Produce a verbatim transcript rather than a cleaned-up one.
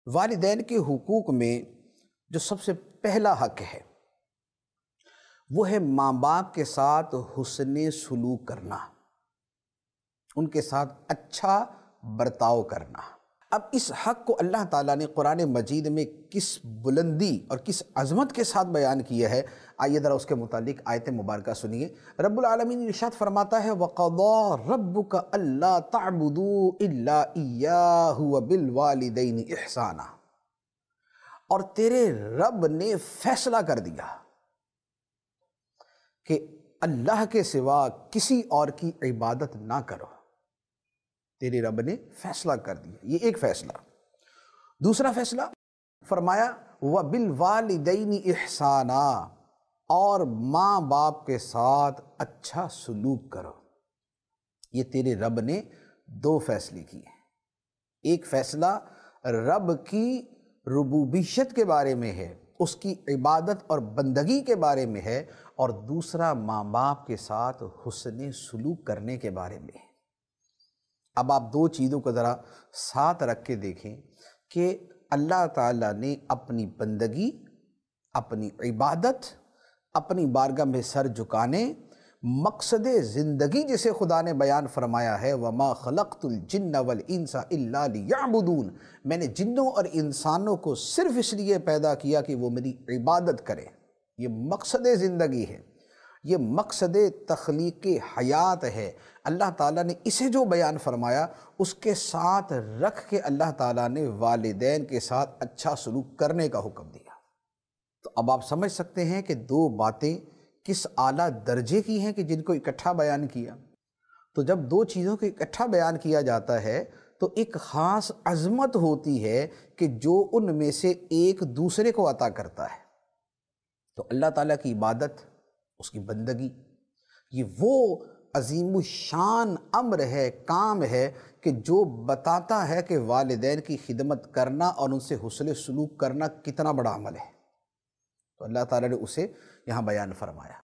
والدین کے حقوق میں جو سب سے پہلا حق ہے وہ ہے ماں باپ کے ساتھ حسن سلوک کرنا، ان کے ساتھ اچھا برتاؤ کرنا۔ اب اس حق کو اللہ تعالیٰ نے قرآن مجید میں کس بلندی اور کس عظمت کے ساتھ بیان کیا ہے، آئیے ذرا اس کے متعلق آیت مبارکہ سنیے۔ رب العالمین ارشاد فرماتا ہے وَقَضَىٰ رَبُّكَ أَلَّا تَعْبُدُوا إِلَّا إِيَّاهُ وَبِالْوَالِدَيْنِ إِحْسَانًا، اور تیرے رب نے فیصلہ کر دیا کہ اللہ کے سوا کسی اور کی عبادت نہ کرو۔ تیرے رب نے فیصلہ کر دیا، یہ ایک فیصلہ۔ دوسرا فیصلہ فرمایا وَبِالْوَالِدَيْنِ إِحْسَانًا، اور ماں باپ کے ساتھ اچھا سلوک کرو۔ یہ تیرے رب نے دو فیصلے کیے۔ ایک فیصلہ رب کی ربوبیت کے بارے میں ہے، اس کی عبادت اور بندگی کے بارے میں ہے، اور دوسرا ماں باپ کے ساتھ حسن سلوک کرنے کے بارے میں ہے۔ اب آپ دو چیزوں کو ذرا ساتھ رکھ کے دیکھیں کہ اللہ تعالیٰ نے اپنی بندگی، اپنی عبادت، اپنی بارگاہ میں سر جھکانے، مقصد زندگی جسے خدا نے بیان فرمایا ہے وَمَا خَلَقْتُ الْجِنَّ وَالْإِنسَ إِلَّا لِيَعْبُدُونَ، میں نے جنوں اور انسانوں کو صرف اس لیے پیدا کیا کہ وہ میری عبادت کریں۔ یہ مقصد زندگی ہے، یہ مقصد تخلیق حیات ہے۔ اللہ تعالیٰ نے اسے جو بیان فرمایا اس کے ساتھ رکھ کے اللہ تعالیٰ نے والدین کے ساتھ اچھا سلوک کرنے کا حکم دیا۔ تو اب آپ سمجھ سکتے ہیں کہ دو باتیں کس اعلیٰ درجے کی ہیں کہ جن کو اکٹھا بیان کیا۔ تو جب دو چیزوں کو اکٹھا بیان کیا جاتا ہے تو ایک خاص عظمت ہوتی ہے کہ جو ان میں سے ایک دوسرے کو عطا کرتا ہے۔ تو اللہ تعالیٰ کی عبادت، اس کی بندگی، یہ وہ عظیم الشان امر ہے، کام ہے کہ جو بتاتا ہے کہ والدین کی خدمت کرنا اور ان سے حسن سلوک کرنا کتنا بڑا عمل ہے۔ تو اللہ تعالیٰ نے اسے یہاں بیان فرمایا۔